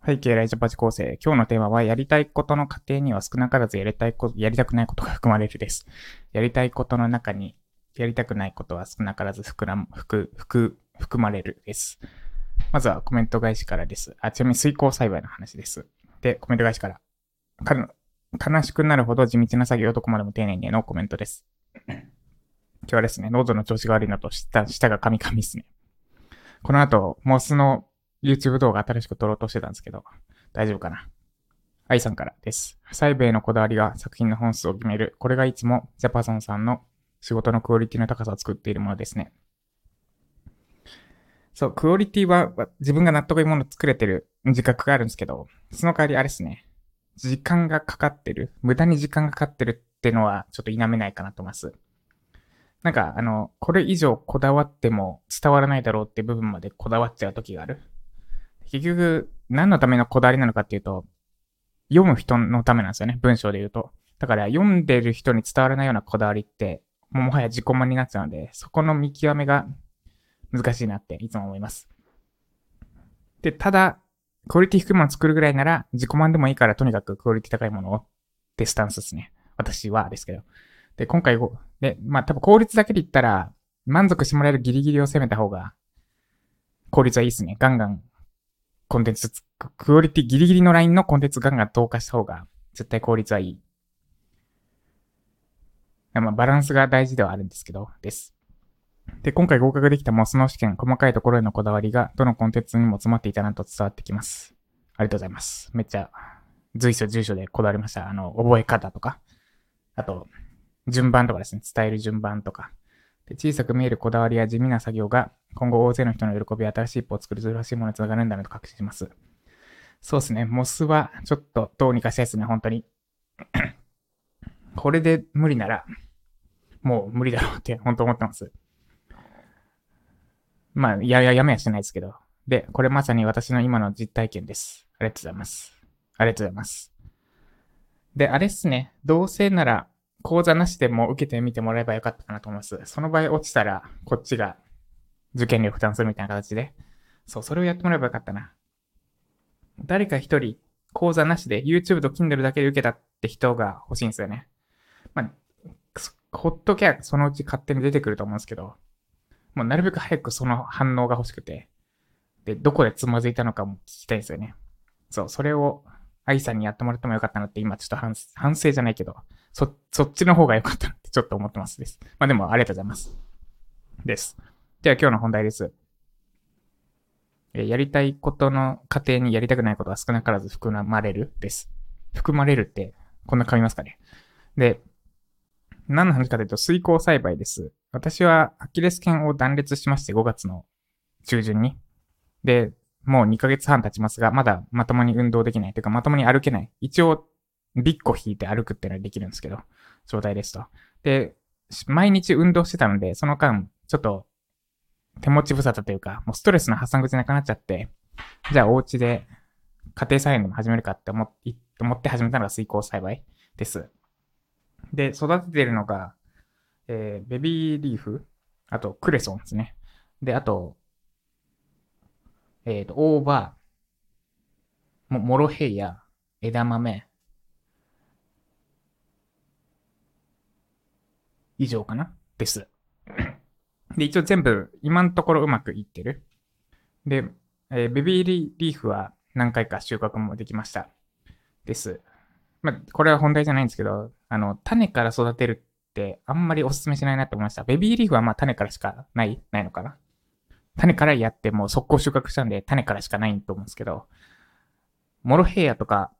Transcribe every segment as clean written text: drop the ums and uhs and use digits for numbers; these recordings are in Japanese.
背景ライジャパチ構成。今日のテーマは、やりたいことの過程には少なからずやりたくないことが含まれるです。やりたいことの中に、やりたくないことは少なからず含まれるです。まずはコメント返しからです。ちなみに水耕栽培の話です。で、コメント返しから。悲しくなるほど地道な作業をどこまでも丁寧にのコメントです。今日はですね、喉の調子が悪いのと舌がカミカミですね。この後、モスの YouTube 動画新しく撮ろうとしてたんですけど、大丈夫かな。愛さんからです。細部へのこだわりが作品の本数を決める。これがいつもジャパソンさんの仕事のクオリティの高さを作っているものですね。そう、クオリティは自分が納得いくものを作れてる自覚があるんですけど、その代わりあれですね。時間がかかってる。無駄に時間がかかってるってのはちょっと否めないかなと思います。なんか、これ以上こだわっても伝わらないだろうって部分までこだわっちゃう時がある。結局、何のためのこだわりなのかっていうと、読む人のためなんですよね、文章で言うと。だから読んでる人に伝わらないようなこだわりって、もはや自己満になっちゃうので、そこの見極めが難しいなっていつも思います。で、ただ、クオリティ低いものを作るぐらいなら、自己満でもいいからとにかくクオリティ高いものをってスタンスですね。私はですけど。で、今回、多分効率だけで言ったら、満足してもらえるギリギリを攻めた方が、効率はいいですね。ガンガンコンテンツ、クオリティギリギリのラインのコンテンツガンガン投下した方が、絶対効率はいい。バランスが大事ではあるんですけど、です。で、今回合格できたモスの試験、細かいところへのこだわりが、どのコンテンツにも詰まっていたなと伝わってきます。ありがとうございます。めっちゃ、随所住所でこだわりました。覚え方とか、あと、順番とかですね、伝える順番とか。で、小さく見えるこだわりや地味な作業が、今後大勢の人の喜びや新しい一歩を作る素晴らしいものにつながるんだなと確信します。そうですね、モスはちょっとどうにかしたいですね、本当に。これで無理なら、もう無理だろうって本当思ってます。やめはしてないですけど。で、これまさに私の今の実体験です。ありがとうございます。ありがとうございます。で、あれっすね。どうせなら、講座なしでも受けてみてもらえばよかったかなと思います。その場合落ちたら、こっちが受験料負担するみたいな形で。そう、それをやってもらえばよかったな。誰か一人、講座なしで YouTube と Kindle だけで受けたって人が欲しいんですよね。まあ、ほっときゃそのうち勝手に出てくると思うんですけど、もうなるべく早くその反応が欲しくて、で、どこでつまずいたのかも聞きたいんですよね。そう、それを愛さんにやってもらってもよかったなって今ちょっと反省じゃないけど、そっちの方が良かったなってちょっと思ってますです。でもありがとうございます。です。では今日の本題です。やりたいことの過程にやりたくないことは少なからず含まれるです。含まれるってこんな噛みますかね。で、何の話かというと水耕栽培です。私はアキレス腱を断裂しまして5月の中旬に。で、もう2ヶ月半経ちますが、まだまともに運動できない。というか、まともに歩けない。一応、ビッコ引いて歩くっていうのはできるんですけど、状態ですと。で、毎日運動してたので、その間、ちょっと手持ち無沙汰というか、もうストレスの発散口なくなっちゃって、じゃあお家で家庭菜園でも始めるかって思って始めたのが水耕栽培です。で、育ててるのが、ベビーリーフ、あとクレソンですね。で、あと、大葉、モロヘイヤ、枝豆、以上かなです。で、一応全部、今のところうまくいってる。で、ベビーリーフは何回か収穫もできました。です。これは本題じゃないんですけど、種から育てるってあんまりお勧めしないなって思いました。ベビーリーフは種からしかないのかな。種からやってもう速攻収穫したんで種からしかないと思うんですけど、モロヘイヤとか、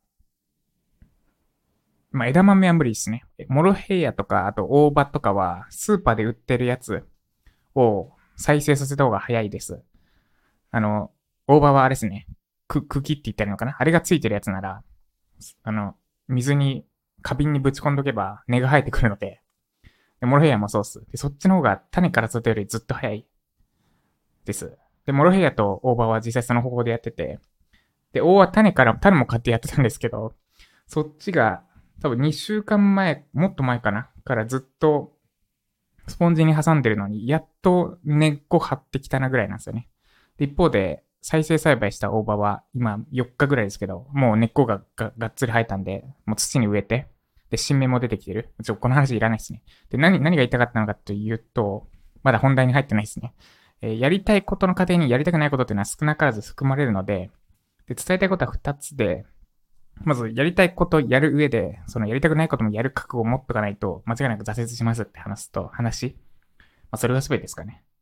枝豆は無理ですね。モロヘイヤとか、あと大葉とかは、スーパーで売ってるやつを再生させた方が早いです。あの、大葉はあれですね。茎って言ったらいいのかな。あれがついてるやつなら、水に、花瓶にぶち込んどけば根が生えてくるので、モロヘイヤもそうっす。で、そっちの方が種から育てるよりずっと早いです。で、モロヘイヤと大葉は実際その方法でやってて、で、大葉種も買ってやってたんですけど、そっちが多分2週間前、もっと前かなからずっとスポンジに挟んでるのに、やっと根っこ張ってきたなぐらいなんですよね。で一方で、 再生栽培した大葉は今4日ぐらいですけど、もう根っこががっつり生えたんで、もう土に植えて、で、新芽も出てきてる。この話いらないですね。で、何が言いたかったのかというと、まだ本題に入ってないですね。やりたいことの過程にやりたくないことっていうのは少なからず含まれるので、で、伝えたいことは2つで、まず、やりたいことやる上で、そのやりたくないこともやる覚悟を持っとかないと、間違いなく挫折しますって話。まあ、それが全てですかね。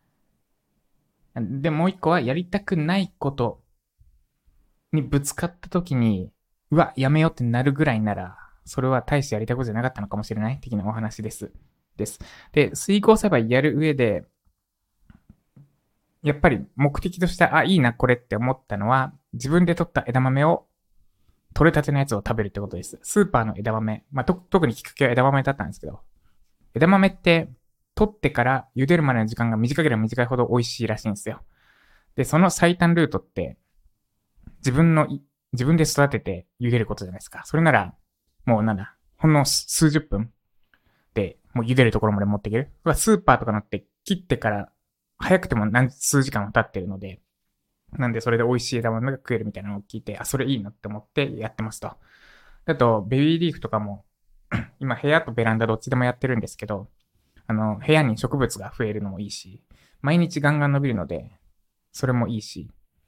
で、もう一個は、やりたくないことにぶつかった時に、うわ、やめようってなるぐらいなら、それは大してやりたいことじゃなかったのかもしれない的なお話です。で、水耕栽培やる上で、やっぱり目的として、いいな、これって思ったのは、自分で取った枝豆を、取れたてのやつを食べるってことです。スーパーの枝豆。特にきっかけは枝豆だったんですけど、枝豆って、取ってから茹でるまでの時間が短ければ短いほど美味しいらしいんですよ。で、その最短ルートって、自分の、自分で育てて茹でることじゃないですか。それなら、もうほんの数十分で、もう茹でるところまで持っていける。スーパーとかのって切ってから、早くても数時間は経ってるので、なんでそれで美味しい枝豆が食えるみたいなのを聞いて、それいいなって思ってやってますと。あと、ベビーリーフとかも、今部屋とベランダどっちでもやってるんですけど、部屋に植物が増えるのもいいし、毎日ガンガン伸びるので、それもいいし。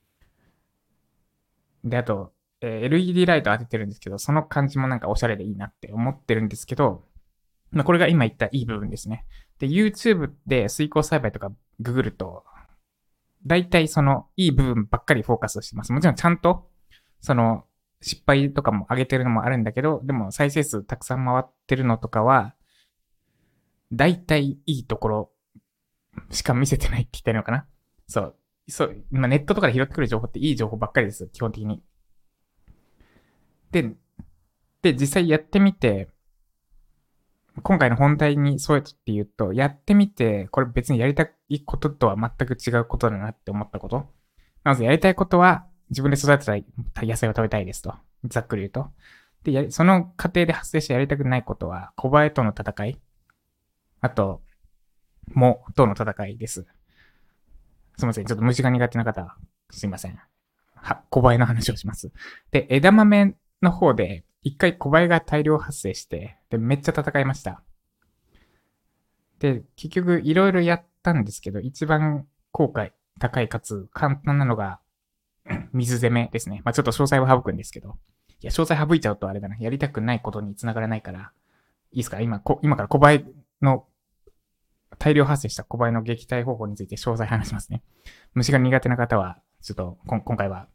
で、あと、LED ライト当ててるんですけど、その感じもなんかおしゃれでいいなって思ってるんですけど、これが今言ったいい部分ですね。で、YouTube で水耕栽培とかググると、大体そのいい部分ばっかりフォーカスしてます。もちろんちゃんと、その失敗とかも上げてるのもあるんだけど、でも再生数たくさん回ってるのとかは、大体いいところしか見せてないって言ったらいいのかな。今ネットとかで拾ってくる情報っていい情報ばっかりです、基本的に。で、実際やってみて、今回の本題にそうやって言うと、やってみて、これ別にやりたいこととは全く違うことだなって思ったこと。まずやりたいことは、自分で育てた野菜を食べたいですと。ざっくり言うと。で、その過程で発生してやりたくないことは、小バエとの戦い。あと、藻との戦いです。すみません。ちょっと虫が苦手な方は、すいません。小バエの話をします。で、枝豆の方で、一回小バエが大量発生して、で、めっちゃ戦いました。で、結局いろいろやったんですけど、一番効果高いかつ簡単なのが、水攻めですね。ちょっと詳細は省くんですけど。いや、詳細省いちゃうとあれだな。やりたくないことに繋がらないから、いいですか今から小バエの、大量発生した小バエの撃退方法について詳細話しますね。虫が苦手な方は、ちょっと、今回は、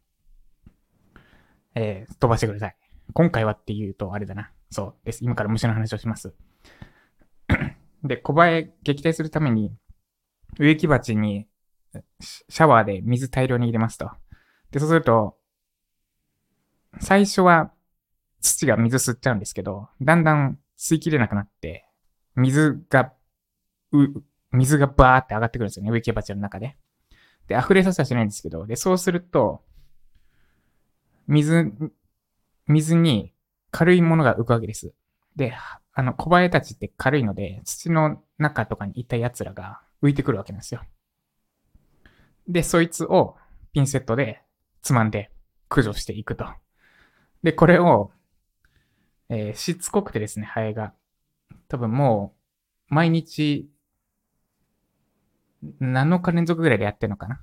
飛ばしてください。今回はって言うとあれだな。そうです。今から虫の話をします。で、小バエ撃退するために、植木鉢にシャワーで水大量に入れますと。で、そうすると、最初は土が水吸っちゃうんですけど、だんだん吸い切れなくなって、水がバーって上がってくるんですよね、植木鉢の中で。で、溢れさせはしないんですけど、で、そうすると、水に軽いものが浮くわけです。で、小バエたちって軽いので、土の中とかにいた奴らが浮いてくるわけなんですよ。で、そいつをピンセットでつまんで駆除していくと。で、これを、しつこくてですね、ハエが。多分もう、毎日、7日連続ぐらいでやってるのかな。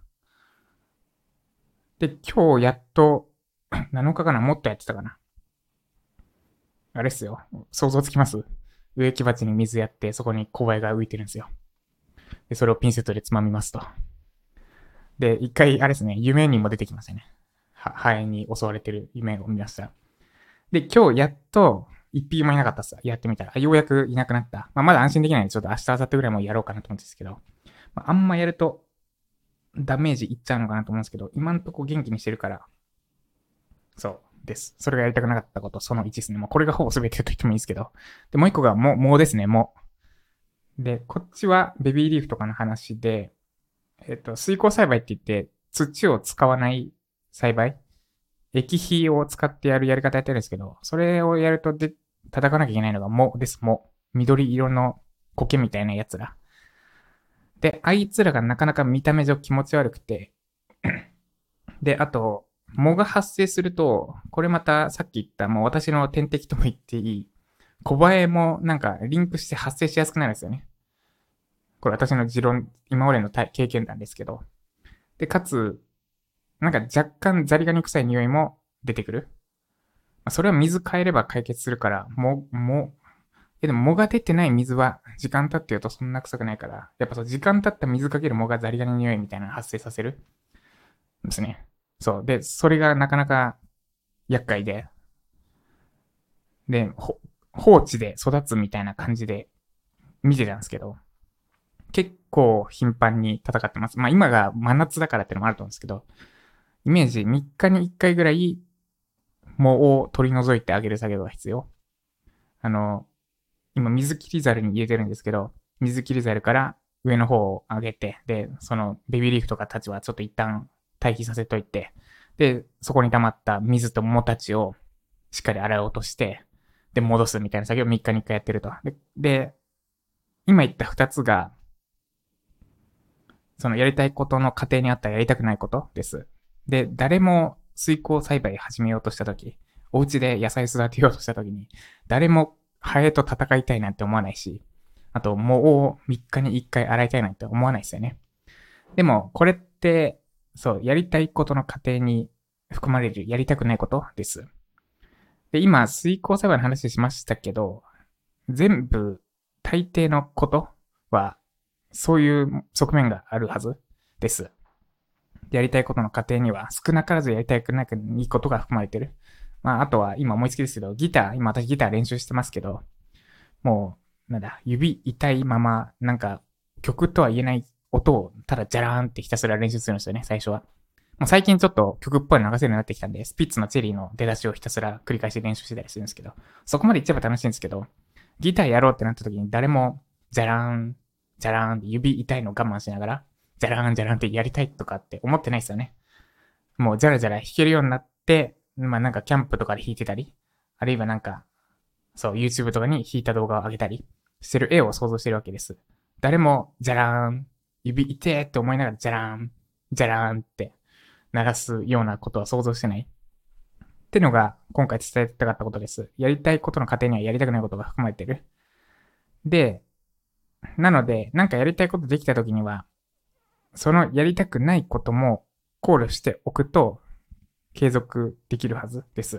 で、今日やっと、7日かなもっとやってたかな。あれっすよ。想像つきます？植木鉢に水やって、そこに小バエが浮いてるんですよ。で、それをピンセットでつまみますと。で、一回、あれですね、夢にも出てきましたね。ハエに襲われてる夢を見ました。で、今日やっと、一匹もいなかったっす。やってみたら。ようやくいなくなった。まだ安心できないんで、ちょっと明日、明後日ぐらいもやろうかなと思うんですけど。あんまやると、ダメージいっちゃうのかなと思うんですけど、今んとこ元気にしてるから、そうです。それがやりたくなかったこと、その1ですね。これがほぼ全てと言ってもいいですけど。で、もう一個が藻ですね、藻。で、こっちはベビーリーフとかの話で、水耕栽培って言って、土を使わない栽培液肥を使ってやるやり方やってるんですけど、それをやると叩かなきゃいけないのが藻です、藻。緑色の苔みたいなやつら。で、あいつらがなかなか見た目上気持ち悪くて、 で、あと、藻が発生すると、これまたさっき言ったもう私の天敵とも言っていい、小映えもなんかリンクして発生しやすくなるんですよね。これ私の持論、今までの経験談ですけど。で、かつ、なんか若干ザリガニ臭い匂いも出てくる。それは水変えれば解決するから、でも藻が出てない水は時間経って言うとそんな臭くないから、やっぱそう時間経った水かける藻がザリガニの匂いみたいなの発生させるんですね。そう。で、それがなかなか厄介で、で、放置で育つみたいな感じで見てたんですけど、結構頻繁に戦ってます。まあ今が真夏だからってのもあると思うんですけど、イメージ3日に1回ぐらい藻を取り除いてあげる作業が必要。あの、今水切りザルに入れてるんですけど、水切りザルから上の方を上げて、で、そのベビーリーフとかたちはちょっと一旦待機させといて、で、そこに溜まった水と藻たちをしっかり洗い落として、で、戻すみたいな作業を3日に1回やってると。で、今言った2つが、そのやりたいことの過程にあったやりたくないことです。で、誰も水耕栽培始めようとしたとき、お家で野菜育てようとしたときに、誰もハエと戦いたいなんて思わないし、あと、藻を3日に1回洗いたいなんて思わないですよね。でも、これって、そう、やりたいことの過程に含まれるやりたくないことです。で、今、水耕栽培の話しましたけど、全部、大抵のことは、そういう側面があるはずです。やりたいことの過程には少なからずやりたくないことが含まれてる。まあ、あとは今思いつきですけど、今私ギター練習してますけど、もう、指痛いまま、なんか、曲とは言えない音をただジャラーンってひたすら練習するんですよね、最初は。もう最近ちょっと曲っぽいの流せるようになってきたんで、スピッツのチェリーの出だしをひたすら繰り返し練習してたりするんですけど、そこまで言っちゃえば楽しいんですけど、ギターやろうってなった時に誰も、ジャラーン、ジャラーンって指痛いの我慢しながら、ジャラーン、ジャラーンってやりたいとかって思ってないですよね。もうジャラジャラ弾けるようになって、まあなんかキャンプとかで弾いてたり、あるいはなんか、そう、YouTube とかに弾いた動画を上げたりしてる絵を想像してるわけです。誰も、ジャラーン、指痛えって思いながら、ジャラーン、ジャラーンって流すようなことは想像してない。ってのが今回伝えたかったことです。やりたいことの過程にはやりたくないことが含まれてる。で、なので、なんかやりたいことできた時には、そのやりたくないことも考慮しておくと継続できるはずです。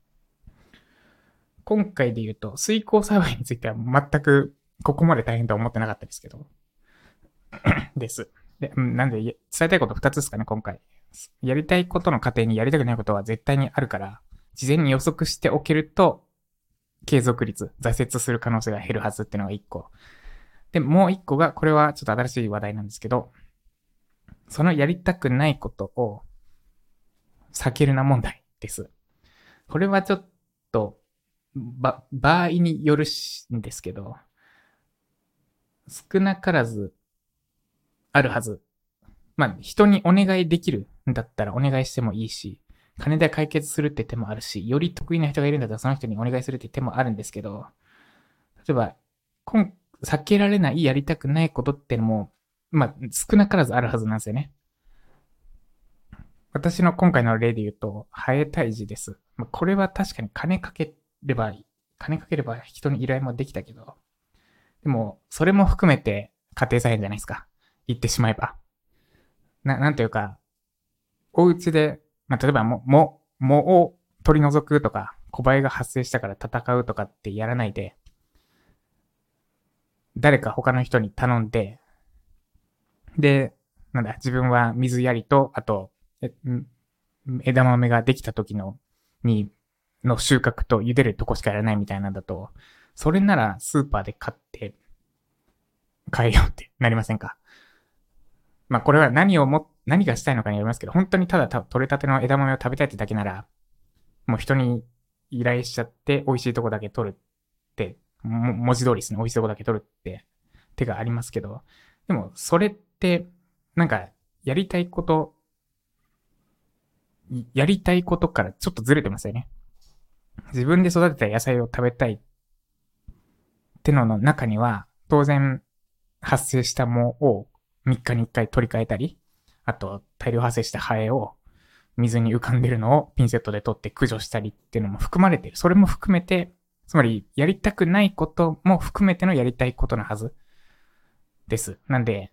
今回で言うと、水耕栽培については全くここまで大変とは思ってなかったですけど、です。で、なんで伝えたいこと2つですかね、今回。やりたいことの過程にやりたくないことは絶対にあるから、事前に予測しておけると、継続率、挫折する可能性が減るはずっていうのが1個。で、もう1個が、これはちょっと新しい話題なんですけど、そのやりたくないことを避けるな問題です。これはちょっと、場合によるんですけど、少なからずあるはず。まあ、人にお願いできるんだったらお願いしてもいいし、金で解決するって手もあるし、より得意な人がいるんだったらその人にお願いするって手もあるんですけど、例えば、避けられないやりたくないことってのも、まあ、少なからずあるはずなんですよね。私の今回の例で言うと、ハエ退治です。まあ、これは確かに金かければ人に依頼もできたけど、でも、それも含めて家庭菜園じゃないですか。言ってしまえば。なんというか、お家で、まあ、例えば藻を取り除くとか、小バエが発生したから戦うとかってやらないで、誰か他の人に頼んで、で、自分は水やりと、あと、枝豆ができた時の収穫と茹でるとこしかやらないみたいなんだと、それならスーパーで買って変えようってなりませんか？まあこれは何がしたいのかによりますけど、本当にただ取れたての枝豆を食べたいってだけなら、もう人に依頼しちゃって美味しいとこだけ取るって、文字通りですね、美味しいとこだけ取るって手がありますけど、でもそれって、なんか、やりたいこと、やりたいことからちょっとずれてますよね。自分で育てた野菜を食べたいってのの中には、当然発生した藻を3日に1回取り替えたり、あと大量発生したハエを水に浮かんでるのをピンセットで取って駆除したりっていうのも含まれてる。それも含めて、つまりやりたくないことも含めてのやりたいことのはずです。なんで、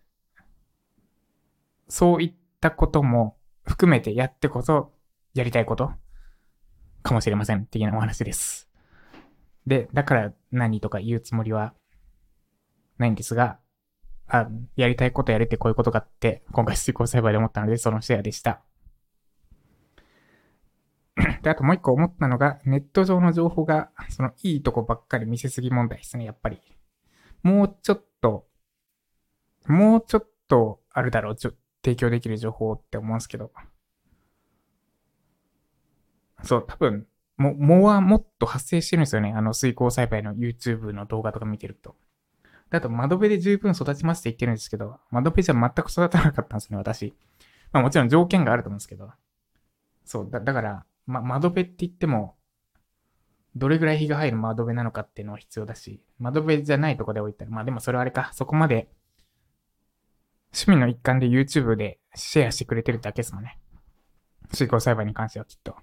そういったことも含めてやってこそやりたいことかもしれません。的なお話です。で、だから何とか言うつもりはないんですが、やりたいことやれてこういうことかって、今回水耕栽培で思ったので、そのシェアでした。で、あともう一個思ったのが、ネット上の情報が、そのいいとこばっかり見せすぎ問題ですね、やっぱり。もうちょっと、あるだろう、提供できる情報って思うんですけど。そう、多分、藻はもっと発生してるんですよね。水耕栽培の YouTube の動画とか見てると。あと、窓辺で十分育ちますって言ってるんですけど、窓辺じゃ全く育たなかったんですね、私。まあもちろん条件があると思うんですけど。そう、だから、窓辺って言っても、どれぐらい日が入る窓辺なのかっていうのは必要だし、窓辺じゃないとこで置いたら、まあでもそれはあれか、そこまで趣味の一環で YouTube でシェアしてくれてるだけですもんね。水耕栽培に関してはきっと。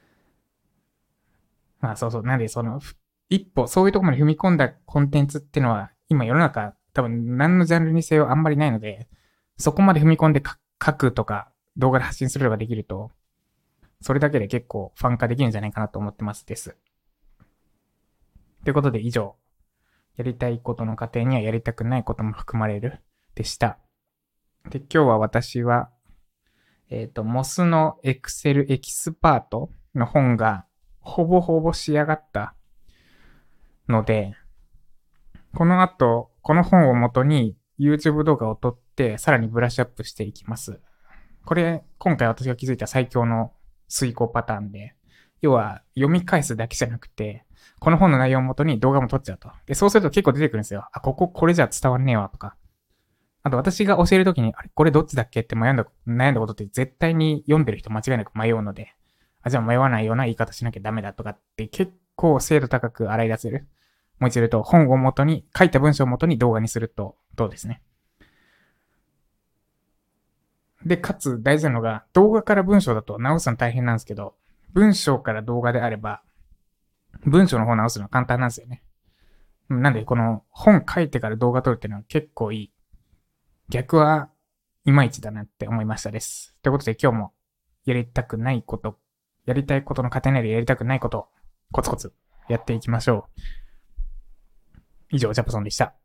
まあそうそう。なんで一歩、そういうところまで踏み込んだコンテンツっていうのは、今世の中多分何のジャンルにせよあんまりないので、そこまで踏み込んで書くとか動画で発信することができると、それだけで結構ファン化できるんじゃないかなと思ってますです。ということで以上、やりたいことの過程にはやりたくないことも含まれるでした。で、今日は私は、モスの Excel エキスパートの本がほぼほぼ仕上がったので、この後、この本を元に YouTube 動画を撮って、さらにブラッシュアップしていきます。これ、今回私が気づいた最強の遂行パターンで、要は読み返すだけじゃなくて、この本の内容を元に動画も撮っちゃうと。で、そうすると結構出てくるんですよ。これじゃ伝わんねえわとか。あと私が教えるときに、これどっちだっけって悩んだことって絶対に読んでる人間違いなく迷うので、じゃあ迷わないような言い方しなきゃダメだとかって結構精度高く洗い出せる。もう一度言うと、本を元に、書いた文章を元に動画にすると、どうですね。で、かつ大事なのが、動画から文章だと直すの大変なんですけど、文章から動画であれば、文章の方直すのは簡単なんですよね。なんで、この本書いてから動画撮るっていうのは結構いい。逆はいまいちだなって思いましたです。ということで今日もやりたくないこと、やりたいことの糧になるやりたくないことをコツコツやっていきましょう。以上、ジャパソンでした。